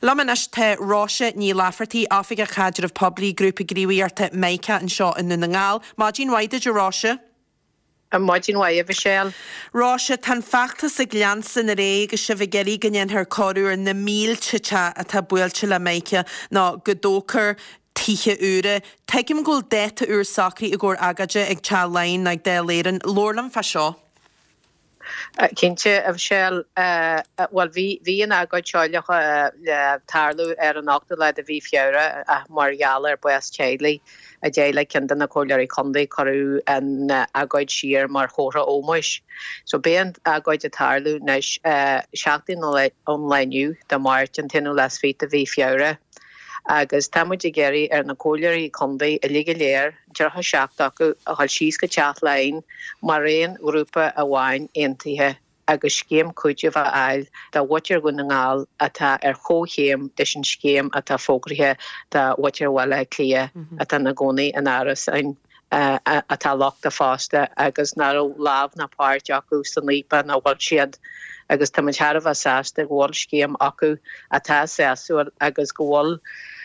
Lamanis te Roche ní Lafferty Africa Cadre of Public Group Agriwiarte Maika and Shaw in Nungal. Margin Wide de Roche. Margin Wide Michelle. Roche tan facta sa glans in ré go se vigeri ganyan her corú in na míl chicha a ta builche la Maika na godoker tíche ure. Tekim gol deta ur sacri igor agaje ag cha lain nag de leiren Lorlam fashaw. Kintje of Shell, well, vi en agad choilech tarlu an ochta le de vi fiora a Mariala West Chaley a jaila kinda na colari conde coru an agad sheer mar hora omish. So ben agad tarlu nish shakti no online you the march and tinu las feet de vi fiora. Agus tamuid geri na colari conde illegaler jarha shaktaku a hal she's ka chat line marine grupa a wine intihe agus scéim cuiideh ail da watir gunningal ata chóchéim deis an scéim ata fógrithe da watir wala clia ata na gcónaí an aras ein ata lochta fásta agus naró láb na páirt acu san lípa na bhil siad agus tamid harmh sásta gháil scéim acu ata séasúil agus gháil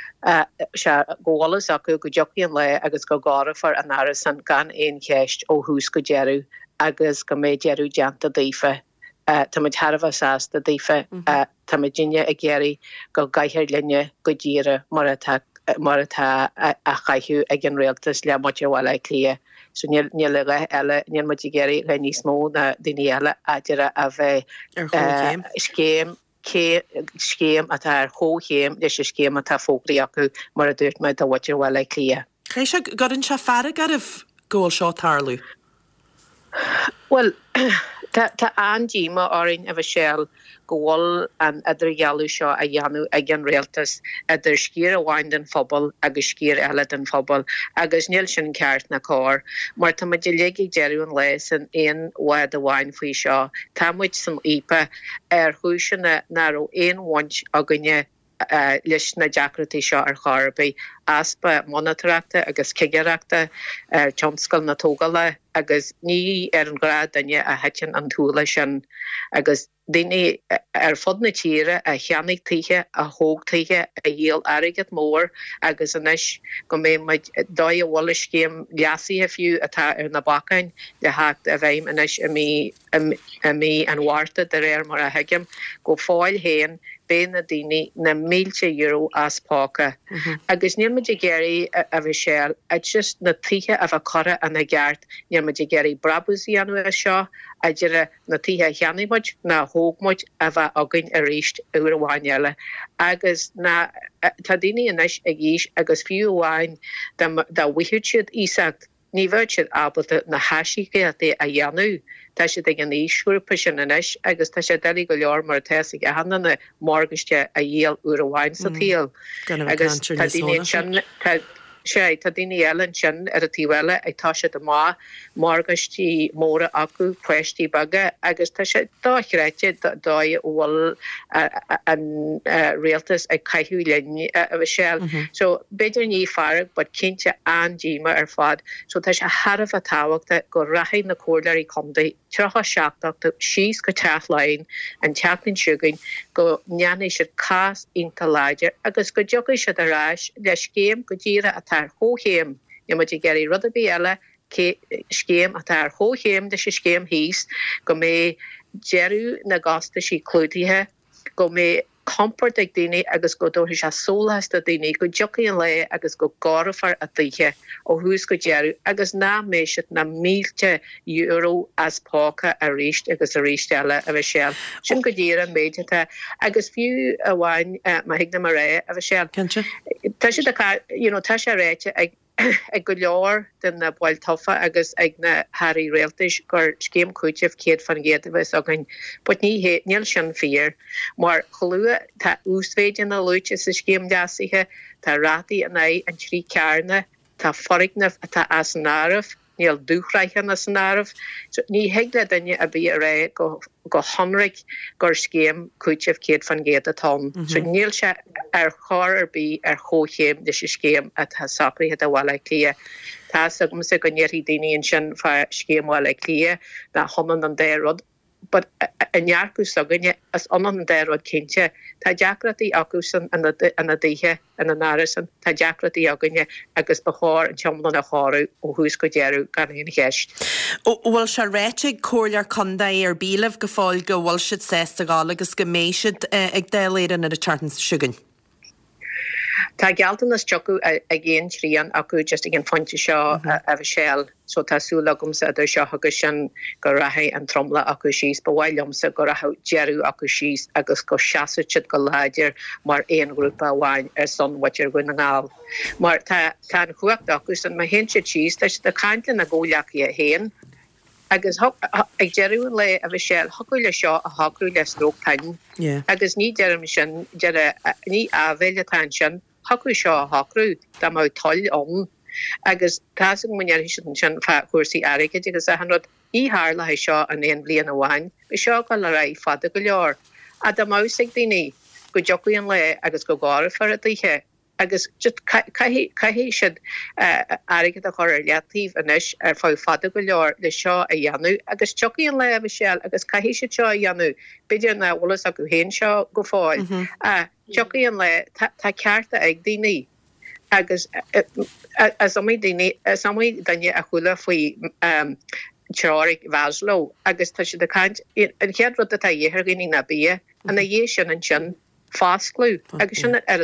gólas acu go jocian le agus go gáirfar an aras an gan éon cheist ó hús go jeru agus go méid jeru deanta dífa. Tamid harmh sásta dífa tamid dinne a géirí go gaiithir linne go díire mar atá a chaiithú ag an réaltas le muidir bhile clia. So níl le eile níl muidir géirí le níos mó na daoine eile aidir a bheith scéim atá chóchéim leis scéim atá fógraí acu mar a dúirt me a muidir bhile clia. Chéis se gadann se fearra garibh ggóil seo tarlú? Well, Tá andíma orin a bheith gohil an idir gealú seo a dheanú ag an réaltas idir scír a bhain den phobal agus scír eile den phobal agus níl sin ceart na cór, mar tá muid léigh dearú an leis an éon bhaid a bhain faoi seo. Tá muid san ipa thuisina naró éon bhaint a gunne leis na deacratí seo ar charbí aspa monitoreachta agus cigeachta tiomscail na tógala agus ní an grad danne a heitin an túla sin agus daoine ar fod na tíre a cheannig títhe a hógtíthe a dhéal airigad mór agus inis go mé maid dói a bhla scéim leasí a fiú atá ar na bacáin le hácht a bheim inis a mí an bhharrta de réir mar a heigim go fáil héin bé na daoine na €1,000 as páca. Agus níl muid géirí a bheith séil a just na títhe a bheith chora an na gceart níl muid géirí brabúsí anú a seo a dtíre na títhe cheannamuid na hógmuid a bheith agann a ríist uair amháin eile. Agus tá daoine inis a gcís agus fiú amháin dá bhuiithid siad ísacht ní bhfuil siad ábalta na haisíige a dhéanú. Tá sé ag an ísúrpa sin inis agus tá sé déí go leor mar teigh a hanna na mórgaiste a dhéal uair amháin sa tíal. Agus tá daoine sin tá daoine eile sin ar a tíhile ag tá sé do mórgaistí móra acu cuaistí baga agus tá sé dáithreite dóid bhfuil an réaltas ag caiithú lenne a bheith séil. So beidir ní farag bud cinnte andíma ar fad, so tá sé harmh a táhachta go rathaid na cóirlaí condaí tucha seachtaachta síos go teathlein an teachlinn siúgain go neanna sé cás ionta láidir agus go deoga sé aráis leis céim go díire a tar hóchéim i muid géirí rudabí eile scéim a tar hóchéim de sé scéim híos go mé jeú na gasta sí clúdaithe go mé comport ag daoine agus go dúir se sólasta daoine go deocaíon le agus go gáirfar a dtíthe ó thuús go dearú agus ná méisiid na €1,000 as páca a ríist agus a ríist eile a bheith séil. Sin go dtíar an méideanta agus fiú a bhain má hiagna mar ré a bheith séil. Tá sé réite ag go leor den na bhail tofa agus ag na Harry réaltais gur scéim cuiideh céad fan géad bheits agan, but níl sin fíor, mar cholua tá úsvéidir na luite sa scéim deasaithe, tá rátaí an an trí cearna, tá forrignamh atá as an áramh, níl dúchraithe na san áramh, so ní heagla danne a bhí a ré go honraigh gur scéim cuiideh céad fan géad atá. So níl se ar chóir bí ar chóchéim de sé scéim a tá sacraithe a bhile clia. Tá agam sa go níirí daoine sin fa scéim bhile clia na thoman an dé rud but anjarku sogan as onan derod kintje ta jakrati akusan an a dihe an an arisan ta jakrati agunje agus behor an chomlan a choru o hús go jeru gan hin heist. Wel se réitig cóir condai bíleh go fáil go bhil siid 6 agus go méisiid ag déléan ar a chartan sugan. Tá gealtan as choku a géan trían acu just igen pointe seo a bhsell so tásúlagum sa idir seo agus sin go rathaí an tromla acu síos bhhailmsa go ratha jeru acu síos agus go seaasiid go láidir mar éon grúpa amháin ar son watir go na ngáil. Mar tá an chuacht agus an ma hense síos leis de caiintlin na ggólaachí a héan agus ag jeru le a bhsell hoú le seo a hagrú le stróg tain agus ní dearm sin ní ahhéile tain sin haku seo hakrú da má toll om agus tasing munar hin sin chuirsaí aige agus a hanrod í hála ha seo an éon blian amháin be seo go le ra fada go leor a da má sig daoine go jocuíon le agus go gáir fer a dthe agus caihé siad aige a choir leatíh anis ar fá fada go leor le seo a dhéanú agus jocuíon le a bhsell agus caihé siad seo a dhéanú beidir na bhlas a go héin seo go fáil jocuíon le tá cearta ag daoine agus samí daine a chuúla faoi teáric bheasló agus tá si de caiint an chead rud a tá dhéhar gine na bí an na dhé sin an sin fásclú agus sin ar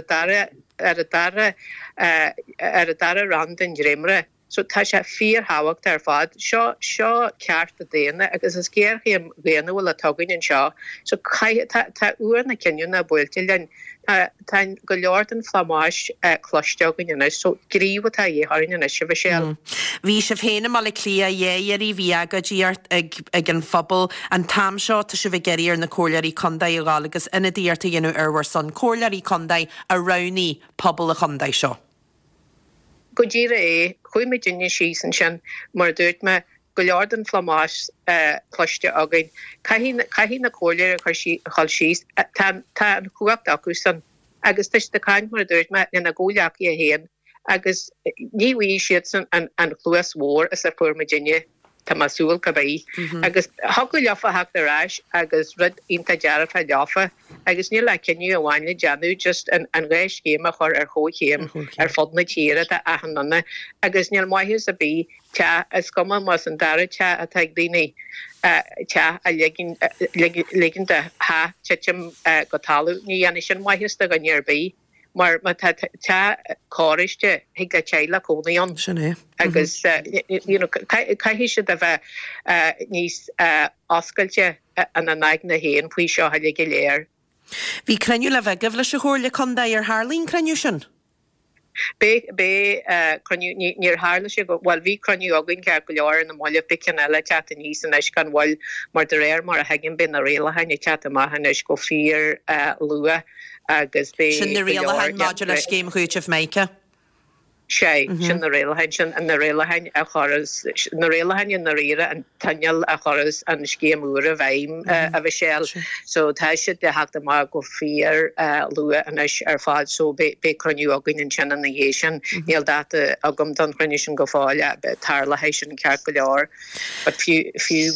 a dara rand in dréimre so tá sé fír hahacht ar fad seo ceart a déana agus is céir chéim réana bhfuil a tugann in seo so tá uair na cinniú na builte len tá go leor an flamáis cloistegan in so gríomh tá dhéthrin in se bh sell. Bhí se féna má le clia dhéirí bhí agadíart ag an fphobal an tam seo tá se bh geiríar na cóileirí condaí a gáil agus ina dtíarta dhéanú arhar san cóileirí condaí a ronaí pobl a condaí seo. Go ddíra chuid me dunne síos an sin mar dúirt me go leor an flamáis cloiste againn caihí na cóileir chail síos tá an chuacht acu san agus tuis de caiint mar dúirt me na ggólaachí a héan agus níhí siad san an chluas mór is a fuair me dunne tá masúil go bhí agus hagu lefa hacht aráis agus rud ionta dearad a lefa agus ní le cinniu amháinle deanú just an réis céim a chur ar chóchéim ar fod na tíire a ahanana agus níl maithús a bí te is goma mas an dara te a teag daoine te a ligin de ha teim go talú ní dhéana sin maithús a gan bí mar te choiriste hiag a teile cónaíon agus caihí se a bheith níos oscailte an a naig na héan faoi seo ha go léir. Bhí creniu le bheith gofle se chóirla condaí ar Harlín creniu sin? Níor hála sé go bhil bhí cruniú agann cear go leir na máile picin eile teat in níos an eis gan bhil mar de réir mar a hagin bin a réalahain i teat amachchan eis go fír lua agus bé sin na réalahain máidir leis céim chuúiteh meice? sé sin na réalahain sin an na réalahain a choras na réalahain na réire an tanneal a choras an scéamúra bhaim a bheith sell so tá si de heachta má go fír lua an eis ar fád so bé cruniú agann in sin na dhé sin níl data agam don cruniú sin go fáile tarla hééis sin ceart go leor but fiú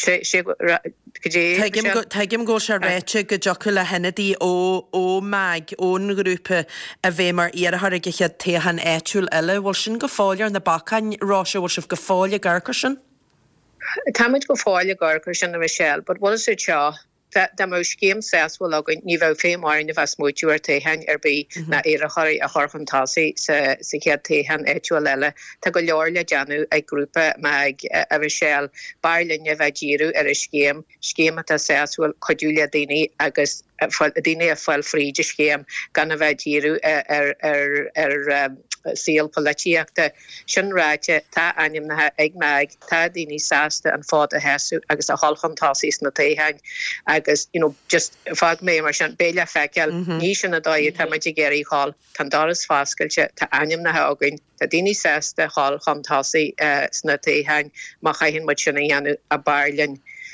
Teigim go se réite go jocu le hennadí ó meid ón grúpa a bhé mar iarthar giche téhan éitiúil eile bhil sin go fáilear na bacain ráise bhil sih go fáile garcar sin? Táid go fáile garcar sin na Michelle, but what is it seo? Da mo céim sehil agan ní bheith féimáin a bheith smúitiúir téhain ar bí na éirechaí a chorchantásaí sa chéad téhan éitiúil eile tá go leor le deanú ag grúpa meag a bheith sell bairlinne bheith díú ar a scéim atá sehil chodúla daoine agus daoine a fáil fríide scéim gan a bheith díú ar síl políochta sin ráite tá aim na ag meag tá daoine sásta an fád a heasú agus a hallchantásaí na téhain agus just fag mé mar sin béile feiceal ní sin na dáid tá maidide géirí hall tan doras fáscailte tá aim na againn tá daoine sásta hallchantásaí sna téhain má chaihinn mu sinna dhéanú a bairlinn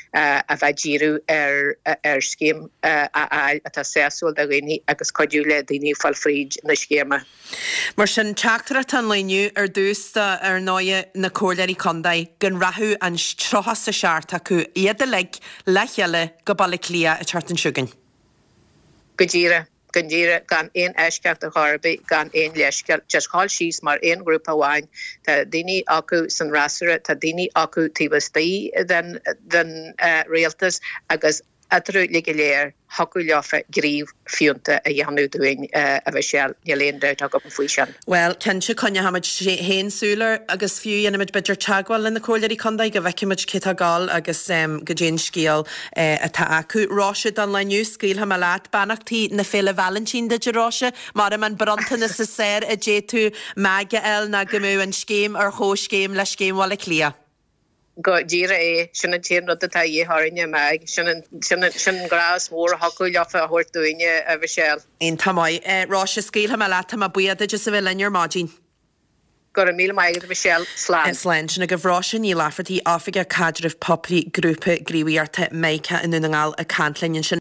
a bheit díú ar scéim atá séúil a réine agus codúile daoine fáil fríd na scéime. Mar sin teachtar tan leniu ar dústa ar 9 na cóirí condaid gan rathú an trochas sa seart acu iad le cheile go bailach lia a chartan siúgan. Godíire gan éon eisceart a Harbe gan éon leisceart just hall síos mar éon grúpa bháin tá daoine acu san rasúra tá daoine acu tíbastí den réaltas agus atrú le go léir hacu leofa gríomh fiúnta a dhéanú doing a bheith seall neléon deit a go an faoi sin. Well, cen se conne haid héin súlar agus fiú dhéanamid beidir teagháil in na cóirí condaid go bhheiciimiid cit a gáil agus go dén scíal atá acu ráise an leniu scíl ha leat bannachtaí na féle Valentín deidirráise mar man brantainna sa séir a dé tú meige eil na gomú an scéim ar chóscéim le scéimhála clia. Go díra sinna tí rud atá harinne meid sin grás mór hacu leofa a thuirtúine a bheit seall. Ein tamáid ráise scíl ha leat a buad just a bheith lear mágin. Go a míle maigad a bheit seall slán. Slán sinna go bhráise ní láfartí áfiige cadrih poplaí grúpa gríomhíarta méice in nunaáil a cantlinn sin